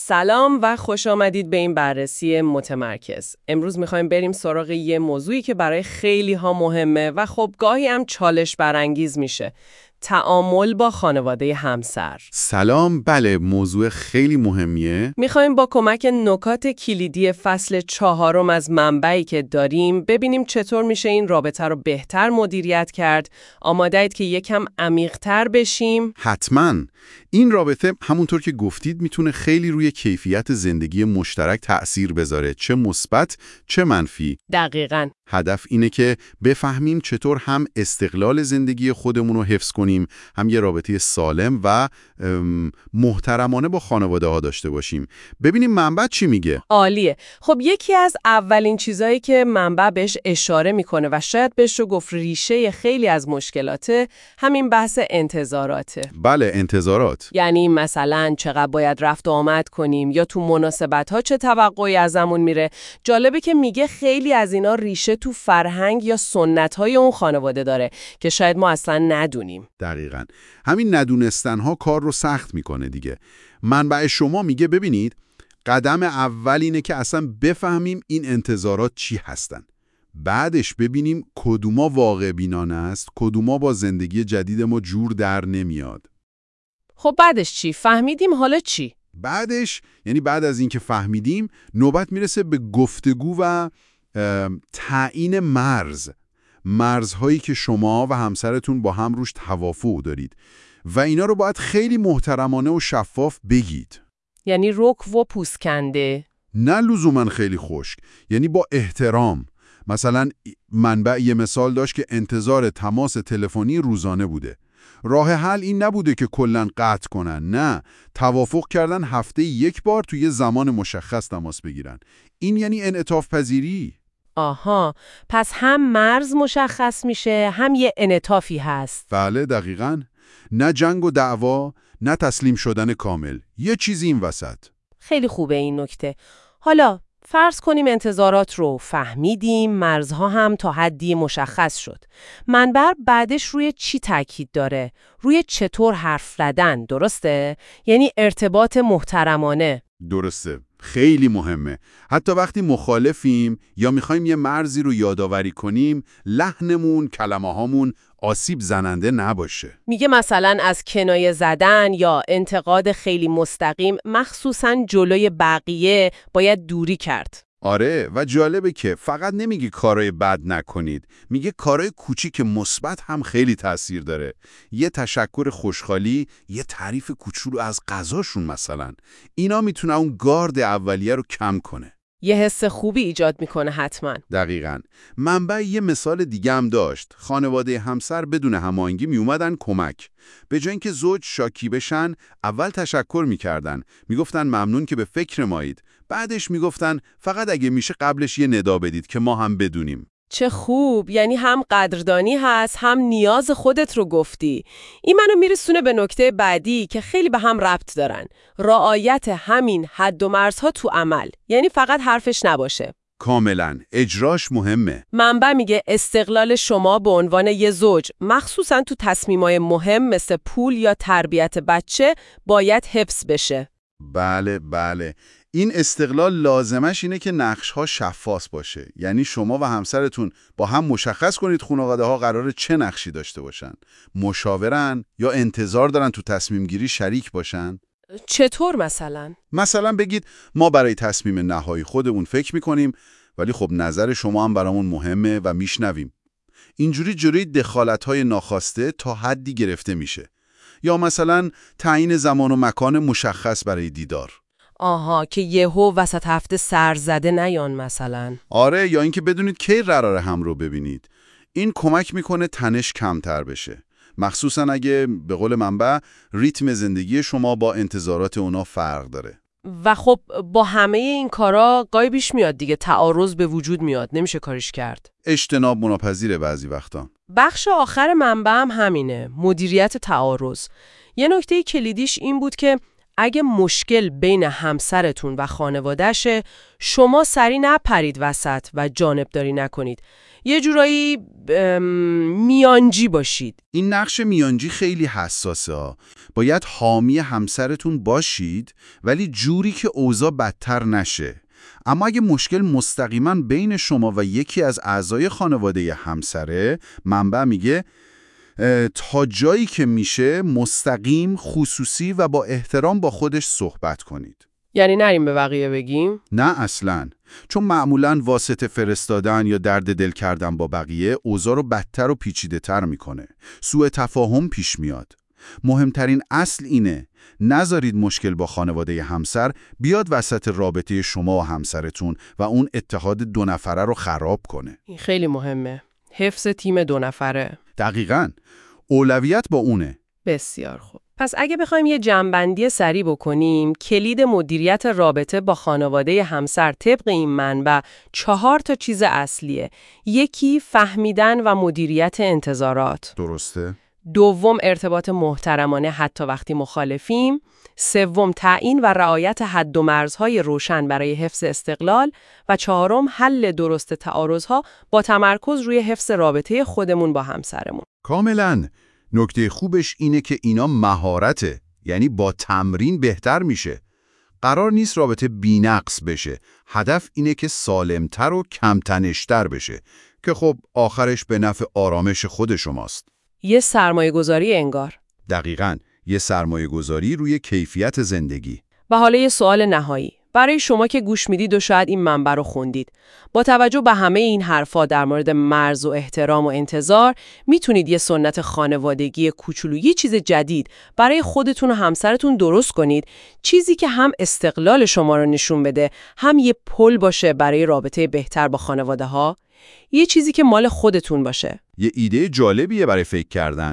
سلام و خوش آمدید به این بررسی متمرکز. امروز میخوایم بریم سراغ یه موضوعی که برای خیلی ها مهمه و خب گاهی هم چالش برانگیز میشه. تعامل با خانواده همسر. سلام، بله، موضوع خیلی مهمیه. میخوایم با کمک نکات کلیدی فصل 4 از منبعی که داریم ببینیم چطور میشه این رابطه رو بهتر مدیریت کرد. آماده اید که یکم عمیق‌تر بشیم؟ حتماً. این رابطه همونطور که گفتید میتونه خیلی روی کیفیت زندگی مشترک تأثیر بذاره، چه مثبت چه منفی. دقیقاً. هدف اینه که بفهمیم چطور هم استقلال زندگی خودمون رو حفظ کنیم، هم یه رابطه سالم و محترمانه با خانواده ها داشته باشیم. ببینیم منبع چی میگه. عالیه. خب یکی از اولین چیزایی که منبع بهش اشاره میکنه و شاید بهش رو گفت ریشه خیلی از مشکلاته، همین بحث انتظاراته. بله، انتظارات. یعنی مثلا چقدر باید رفت و آمد کنیم یا تو مناسبت‌ها چه توقعی ازمون میره. جالبه که میگه خیلی از اینا ریشه تو فرهنگ یا سنت‌های اون خانواده داره که شاید ما اصلا ندونیم. دقیقاً. همین ندونستن‌ها کار رو سخت میکنه دیگه. منبع شما میگه ببینید، قدم اول اینه که اصلا بفهمیم این انتظارات چی هستن. بعدش ببینیم کدوما واقع بینانه است، کدوما با زندگی جدید ما جور در نمیاد. خب بعدش چی؟ فهمیدیم، حالا چی؟ بعدش، یعنی بعد از اینکه فهمیدیم، نوبت میرسه به گفتگو و تعیین مرزهایی که شما و همسرتون با هم روش توافق دارید و اینا رو باید خیلی محترمانه و شفاف بگید. یعنی رک و پوسکنده؟ نه لزوما خیلی خشک، یعنی با احترام. مثلا منبع یه مثال داشت که انتظار تماس تلفنی روزانه بوده. راه حل این نبوده که کلاً قطع کنن، نه، توافق کردن هفته یک بار توی زمان مشخص تماس بگیرن. این یعنی انعطاف پذیری. آها، پس هم مرز مشخص میشه، هم یه انعطافی هست. بله، دقیقاً. نه جنگ و دعوا، نه تسلیم شدن کامل. یه چیزی این وسط. خیلی خوبه این نکته. حالا فرض کنیم انتظارات رو فهمیدیم، مرزها هم تا حدی مشخص شد. منبع بعدش روی چی تاکید داره؟ روی چطور حرف زدن، درسته؟ یعنی ارتباط محترمانه. درسته. خیلی مهمه. حتی وقتی مخالفیم یا میخوایم یه مرزی رو یادآوری کنیم، لحنمون، کلمه‌هامون آسیب زننده نباشه. میگه مثلا از کنایه زدن یا انتقاد خیلی مستقیم، مخصوصاً جلوی بقیه، باید دوری کرد. آره، و جالبه که فقط نمیگه کارهای بد نکنید، میگه کارهای کوچیک مثبت هم خیلی تأثیر داره. یه تشکر خوشحالی، یه تعریف کوچولو از غذاشون مثلا. اینا میتونه اون گارد اولیه رو کم کنه. یه حس خوبی ایجاد میکنه حتما. دقیقاً. منبع یه مثال دیگه هم داشت. خانواده همسر بدون هماهنگی میومدن کمک. به جای اینکه زوج شاکی بشن، اول تشکر میکردن. میگفتن ممنون که به فکر مایید. بعدش میگفتن فقط اگه میشه قبلش یه ندا بدید که ما هم بدونیم. چه خوب، یعنی هم قدردانی هست، هم نیاز خودت رو گفتی. این منو میرسونه به نکته بعدی که خیلی به هم ربط دارن. رعایت همین حد و مرزها تو عمل، یعنی فقط حرفش نباشه. کاملاً، اجراش مهمه. منبع میگه استقلال شما به عنوان یه زوج، مخصوصاً تو تصمیمای مهم مثل پول یا تربیت بچه، باید حفظ بشه. بله. این استقلال لازمش اینه که نقش‌ها شفاف باشه. یعنی شما و همسرتون با هم مشخص کنید خانواده‌ها قراره چه نقشی داشته باشن. مشاورن یا انتظار دارن تو تصمیم گیری شریک باشن؟ چطور مثلا؟ مثلا بگید ما برای تصمیم نهایی خودمون فکر می‌کنیم، ولی خب نظر شما هم برامون مهمه و میشنویم. اینجوری جلوی دخالت‌های ناخواسته تا حدی گرفته میشه. یا مثلا تعیین زمان و مکان مشخص برای دیدار. آها، که یهو وسط هفته سر زده نیان مثلا. آره، یا اینکه بدونید کی قراره هم رو ببینید. این کمک میکنه تنش کمتر بشه. مخصوصا اگه به قول منبع ریتم زندگی شما با انتظارات اونا فرق داره. و خب با همه این کارا گاهی پیش میاد دیگه، تعارض به وجود میاد، نمیشه کاریش کرد. اجتناب مناپذیره بعضی وقتا. بخش آخر منبع هم همینه، مدیریت تعارض. یه نکته کلیدیش این بود که اگه مشکل بین همسرتون و خانواده‌شه، شما سری نپرید وسط و جانبداری نکنید. یه جورایی میانجی باشید. این نقش میانجی خیلی حساسه ها. باید حامی همسرتون باشید ولی جوری که اوضاع بدتر نشه. اما اگه مشکل مستقیما بین شما و یکی از اعضای خانواده همسره، منبع میگه تا جایی که میشه مستقیم، خصوصی و با احترام با خودش صحبت کنید. یعنی نریم به بقیه بگیم؟ نه اصلاً. چون معمولاً واسطه فرستادن یا درد دل کردن با بقیه اوضاع رو بدتر و پیچیده تر میکنه. سوء تفاهم پیش میاد. مهمترین اصل اینه نذارید مشکل با خانواده همسر بیاد وسط رابطه شما و همسرتون و اون اتحاد دو نفره رو خراب کنه. این خیلی مهمه. حفظ تیم دو نفره. دقیقاً. اولویت با اونه. بسیار خوب. پس اگه بخوایم یه جمع‌بندی سریع بکنیم، کلید مدیریت رابطه با خانواده همسر طبق این منبع 4 چیز اصلیه. یکی، فهمیدن و مدیریت انتظارات. درسته؟ دوم، ارتباط محترمانه حتی وقتی مخالفیم. سوم، تعیین و رعایت حد و مرزهای روشن برای حفظ استقلال. و چهارم، حل درست تعارضها با تمرکز روی حفظ رابطه خودمون با همسرمون. کاملاً. نکته خوبش اینه که اینا مهارته، یعنی با تمرین بهتر میشه. قرار نیست رابطه بی‌نقص بشه. هدف اینه که سالمتر و کمتنشتر بشه که خب آخرش به نفع آرامش خود شماست. یه سرمایه‌گذاری انگار. دقیقاً. یه سرمایه‌گذاری روی کیفیت زندگی. و حالا یه سوال نهایی. برای شما که گوش میدید و شاید این منبع رو خوندید، با توجه به همه این حرفا در مورد مرز و احترام و انتظار، میتونید یه سنت خانوادگی کوچولو، یه چیز جدید برای خودتون و همسرتون درست کنید، چیزی که هم استقلال شما رو نشون بده، هم یه پل باشه برای رابطه بهتر با خانواده ها، یه چیزی که مال خودتون باشه. یه ایده جالبیه برای فکر کردن.